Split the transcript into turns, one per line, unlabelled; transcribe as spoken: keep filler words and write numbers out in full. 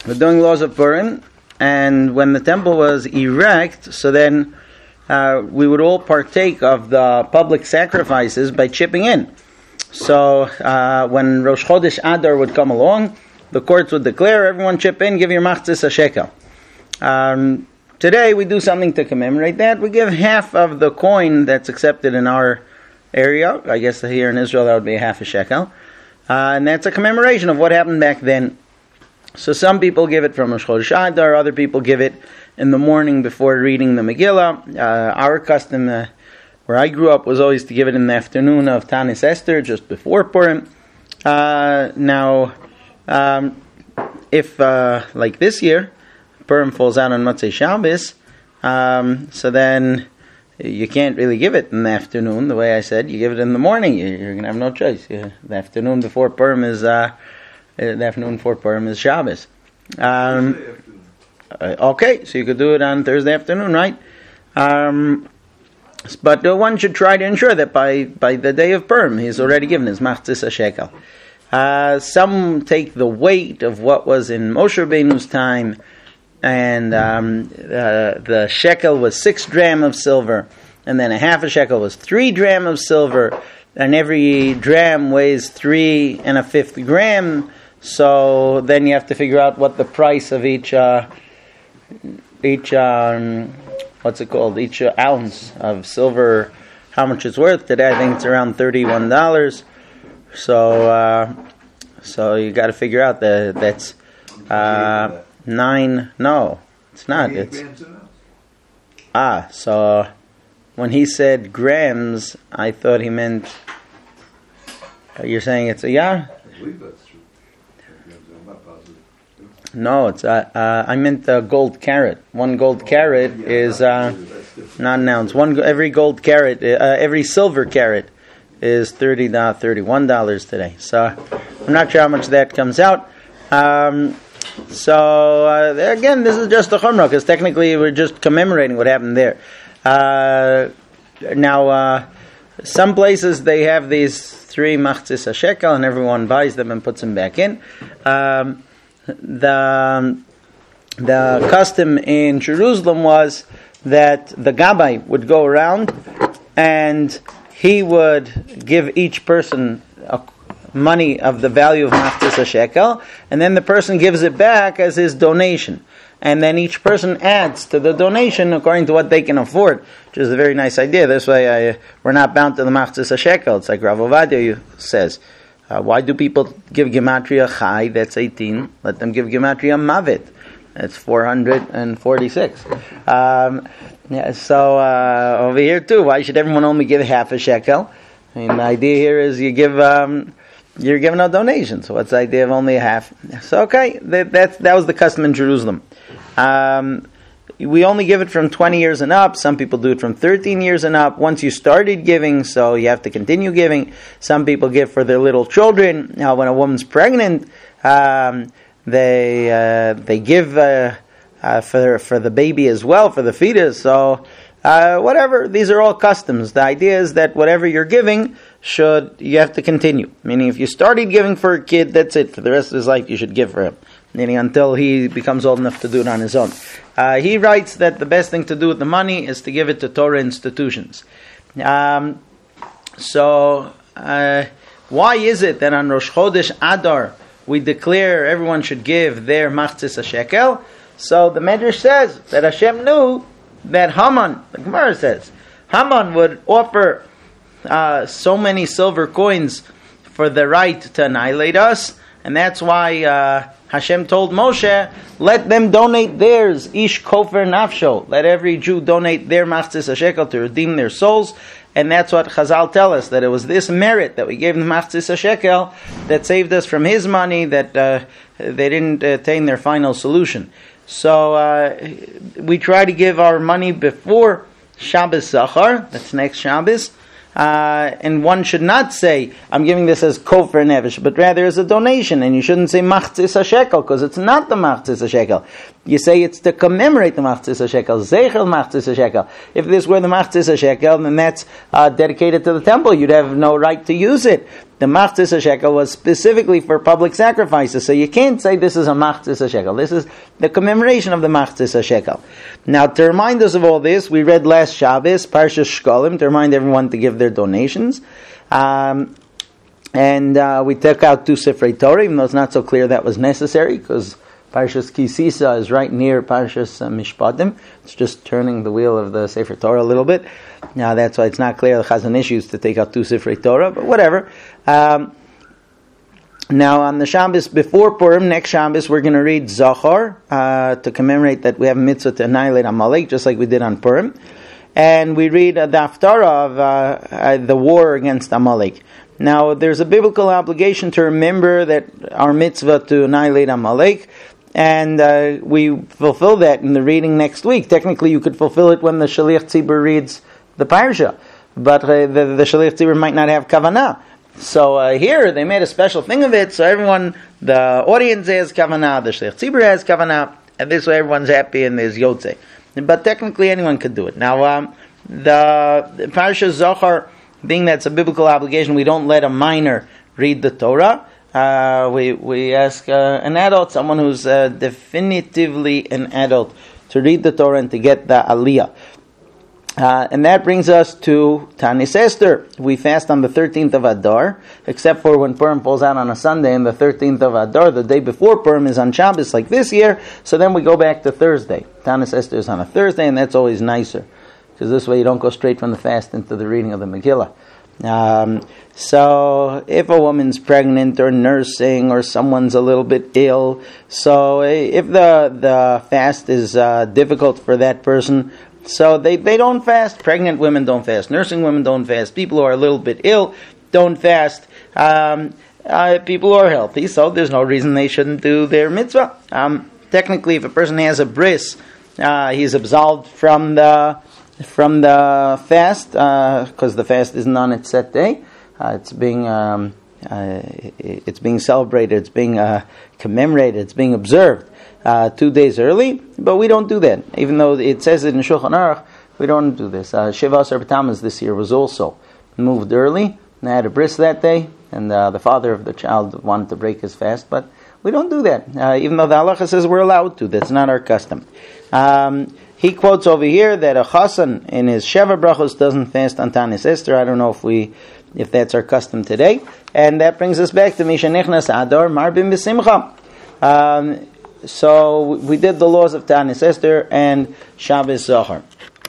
we're doing laws of Purim, and when the temple was erect, so then uh, we would all partake of the public sacrifices by chipping in. So uh, when Rosh Chodesh Adar would come along, the courts would declare, everyone chip in, give your machzis a shekel. Um, today we do something to commemorate that. We give half of the coin that's accepted in our area. I guess here in Israel that would be a half a shekel. Uh, and that's a commemoration of what happened back then. So some people give it from Rosh Chodesh Adar, other people give it in the morning before reading the Megillah. Uh, our custom, uh, where I grew up, was always to give it in the afternoon of Tanis Esther, just before Purim. Uh, now, um, if, uh, like this year, Purim falls out on Motzei Shabbos, um, so then you can't really give it in the afternoon, the way I said. You give it in the morning, you're going to have no choice. The afternoon before Purim is... Uh, The afternoon before Purim is Shabbos. Um, uh, okay, so you could do it on Thursday afternoon, right? Um, but uh, one should try to ensure that by, by the day of Purim, he's already given his machzis a shekel. Uh, some take the weight of what was in Moshe Rabbeinu's time, and um, uh, the shekel was six dram of silver, and then a half a shekel was three dram of silver, and every dram weighs three and a fifth gram. So then you have to figure out what the price of each, uh, each um, what's it called, each uh, ounce of silver, how much it's worth. Today I think it's around thirty-one dollars. So, uh, so you got to figure out that that's uh, nine. No, it's not. It's ah. So when he said grams, I thought he meant. You're saying it's a yah?
I believe that's true. I'm not positive.
No, it's uh, uh, I meant a gold carat. One gold carat oh, yeah, is uh, not an ounce. One every gold carat, uh, every silver carat is thirty dollars, thirty-one dollars today. So I'm not sure how much that comes out. Um, so uh, again, this is just a chumrah because technically we're just commemorating what happened there. Uh, now, uh, some places they have these three machzis a shekel, and everyone buys them and puts them back in. Um, the the custom in Jerusalem was that the gabbai would go around and he would give each person a money of the value of machzis a shekel, and then the person gives it back as his donation. And then each person adds to the donation according to what they can afford, which is a very nice idea. This way, I, we're not bound to the machzis a shekel. It's like Rav Ovadia says. Uh, why do people give gematria chai? That's eighteen. Let them give gematria mavet. That's four hundred forty-six. Um, yeah, so uh, over here too, why should everyone only give half a shekel? I mean, the idea here is you give. Um, You're giving a donation, so what's the idea of only a half? So okay, that that's, that was the custom in Jerusalem. Um, we only give it from twenty years and up. Some people do it from thirteen years and up. Once you started giving, so you have to continue giving. Some people give for their little children. Now, when a woman's pregnant, um, they uh, they give uh, uh, for for the baby as well, for the fetus. So uh, whatever, these are all customs. The idea is that whatever you're giving, should you have to continue. Meaning, if you started giving for a kid, that's it. For the rest of his life, you should give for him. Meaning, until he becomes old enough to do it on his own. Uh, he writes that the best thing to do with the money is to give it to Torah institutions. Um, so, uh, why is it that on Rosh Chodesh Adar we declare everyone should give their machzis a shekel? So the Medrash says that Hashem knew that Haman, the Gemara says, Haman would offer Uh, so many silver coins for the right to annihilate us, and that's why uh, Hashem told Moshe, let them donate theirs, ish kofer nafsho, let every Jew donate their machzis a shekel to redeem their souls, and that's what Chazal tell us, that it was this merit that we gave the machzis a shekel that saved us from his money, that uh, they didn't attain their final solution. So uh, we try to give our money before Shabbos Zachar, that's next Shabbos. Uh, and one should not say, I'm giving this as kofer nevish, but rather as a donation. And you shouldn't say machzis a shekel, because it's not the machzis a shekel. You say it's to commemorate the Machzis HaShekel, Zeichel Machzis HaShekel. If this were the Machzis HaShekel, then that's uh, dedicated to the temple. You'd have no right to use it. The Machzis HaShekel was specifically for public sacrifices, so you can't say this is a Machzis HaShekel. This is the commemoration of the Machzis HaShekel. Now, to remind us of all this, we read last Shabbos, Parshas Shkolim, to remind everyone to give their donations. Um, and uh, we took out two Sifrei Torah, even though it's not so clear that was necessary, because Parshas Kisisa is right near Parshas uh, Mishpatim. It's just turning the wheel of the Sefer Torah a little bit. Now that's why it's not clear the Chazon Ish used to take out two Sifrei Torah, but whatever. Um, now on the Shabbos before Purim, next Shabbos, we're going to read Zachor uh, to commemorate that we have a mitzvah to annihilate Amalek, just like we did on Purim. And we read uh, the Haftarah of uh, uh, the war against Amalek. Now, there's a biblical obligation to remember that our mitzvah to annihilate Amalek, and uh, we fulfill that in the reading next week. Technically, you could fulfill it when the Shaliach Tzibur reads the Parsha, but uh, the, the Shaliach Tzibur might not have Kavanah. So uh, here, they made a special thing of it, so everyone, the audience has Kavanah, the Shaliach Tzibur has Kavanah, and this way everyone's happy and there's Yotzei. But technically, anyone could do it. Now, um, the, the Parsha Zohar, being that it's a biblical obligation, we don't let a minor read the Torah. Uh, we we ask uh, an adult, someone who's uh, definitively an adult, to read the Torah and to get the Aliyah. Uh, and that brings us to Tanis Esther. We fast on the thirteenth of Adar, except for when Purim falls out on a Sunday, and the thirteenth of Adar, the day before Purim, is on Shabbos, like this year. So then we go back to Thursday. Tanis Esther is on a Thursday, and that's always nicer, because this way you don't go straight from the fast into the reading of the Megillah. Um, so if a woman's pregnant or nursing or someone's a little bit ill, so if the the fast is uh, difficult for that person, so they, they don't fast. Pregnant women don't fast. Nursing women don't fast. People who are a little bit ill don't fast. Um, uh, people who are healthy, so there's no reason they shouldn't do their mitzvah. Um, technically, if a person has a bris, uh, he's absolved from the from the fast, because uh, the fast isn't on its set day. Uh, it's being um, uh, it's being celebrated, it's being uh, commemorated, it's being observed uh, two days early, but we don't do that. Even though it says it in Shulchan Aruch, we don't do this. Uh, Shiva Asar B'Tammuz this year was also moved early, and I had a bris that day, and uh, the father of the child wanted to break his fast, but we don't do that. Uh, even though the halacha says we're allowed to, that's not our custom. Um, He quotes over here that a chassan in his Sheva Brachos doesn't fast on Tanis Esther. I don't know if we, if that's our custom today. And that brings us back to Misha Nichnas Adar Marbim B'Simcha. Um, so we did the laws of Tanis Esther and Shabbos Zohar.